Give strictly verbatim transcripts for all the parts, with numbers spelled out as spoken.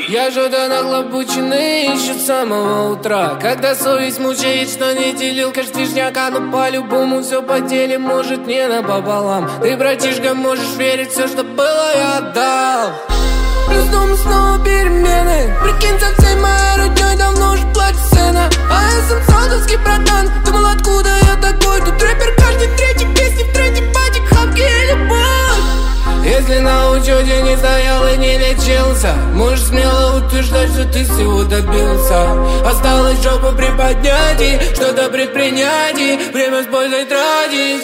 Я что-то нахлобученный еще с самого утра. Когда совесть мучает, что не делил кэш движняка. Но по-любому все по деле, может не напополам. Ты, братишка, можешь верить, все, что было, я отдал. Плюс дома снова перемены. Прикинь, за всей моей родней давно уже платит цена. А я сам солдатский братан. Думал, откуда я такой? Тут рэпер каждый третий песни в тренде, батик, хапки и любовь. Если на учете не стоял и не лечился, можешь смело утверждать, что ты всего добился. Осталось жопу приподнять и что-то предпринять, и время с пользой тратить.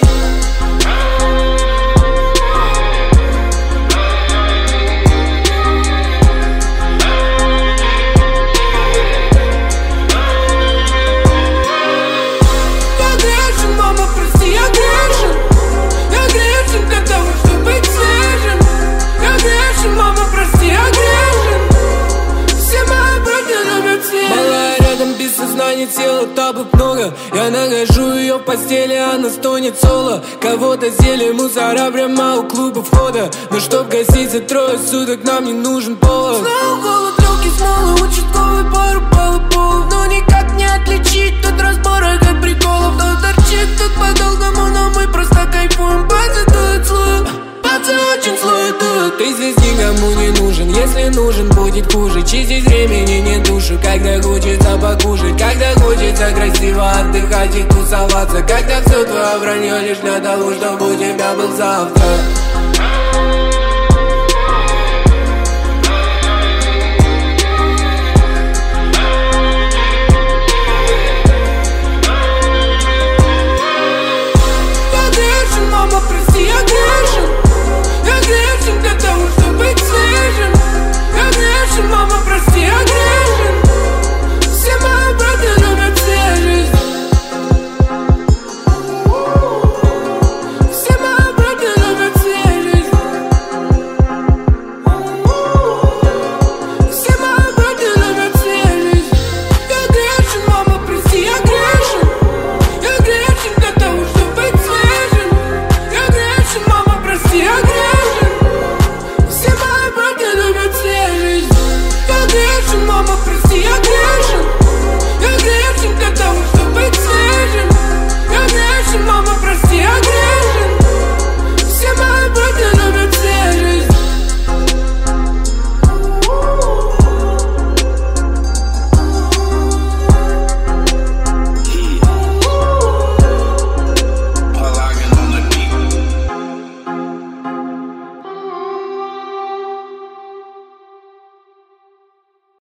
Тела табок много, я нахожу ее в постели, она стонет соло. Кого-то сели мусора прямо у клуба входа. Но чтоб гасить за трое суток, нам не нужен повод. Снова голод, легкий смолы, участковый пару полуполов. Но никак не отличить тут разборок от приколов. Кто торчит тут по-долгому, но мы просто кайфуем. Пальцы дуют слуют, пальцы очень слуют. Ты здесь никому не нужен, если нужен, будет хуже. Чистить времени не душу, когда хочется покушать. Когда хочется красиво отдыхать и тусоваться. Когда все твое вранье лишь для того, чтобы у тебя был завтра.